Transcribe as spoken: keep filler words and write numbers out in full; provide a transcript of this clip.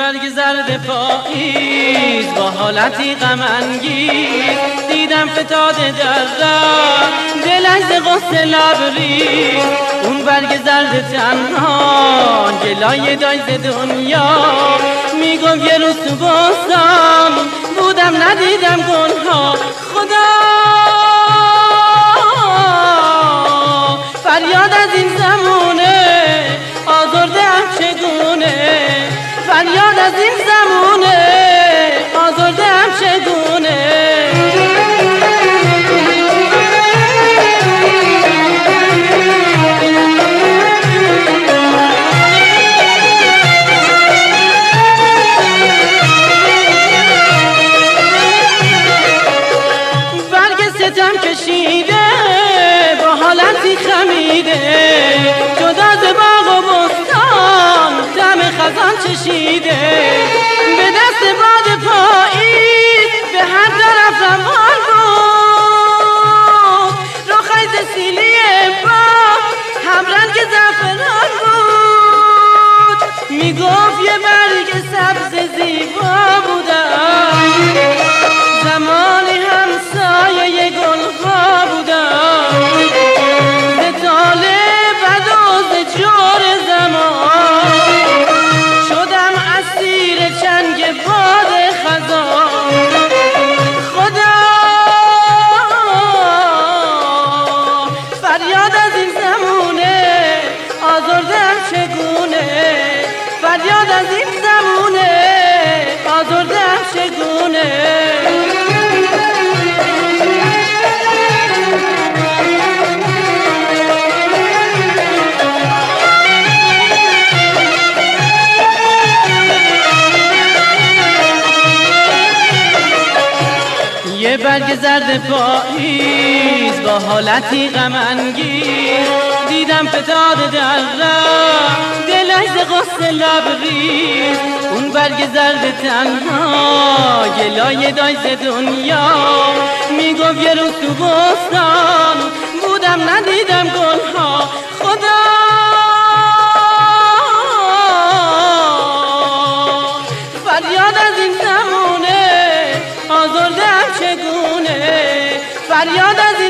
برگ زرد پاییز با حالتی غم انگیز دیدم فتاد درم دلش ز غصه لبریز. اون برگ زرد تنها جلای دای ز دنیا میگم یه روز تو بستان بودم ندیدم گلها. خدا فریاد از این زمونه آزرده ام چگونه، فریاد از این زمونه آزرده ام چگونه. برگ ستم کشیده با حالتی خمیده جدا ز باغ و بستان دم خزان چشیده. به دست باد پاییز به هر طرف روان بود رخش ز سیلی باغ همرنگ زعفران بود. میگفت یه برگ سبز زیبا بودم زمانی همسایه گلها بودم. به طالب و ز جور زمان شدم اسیر چنگ باد خزان. خدا فریاد از این زمونه آزردم چگونه، فریاد از این زمونه آزردم چگونه. یه برگ زرد پاییز با حالتی غم انگیز دیدم فتاد درم دلش ز غصه لبریز. اون برگ زرد تنها گلای دای ز دنیا میگفت یه روز تو بستان بودم ندیدم گلها. خدا فریاد از این زمونه آزردم چگونه، فریاد از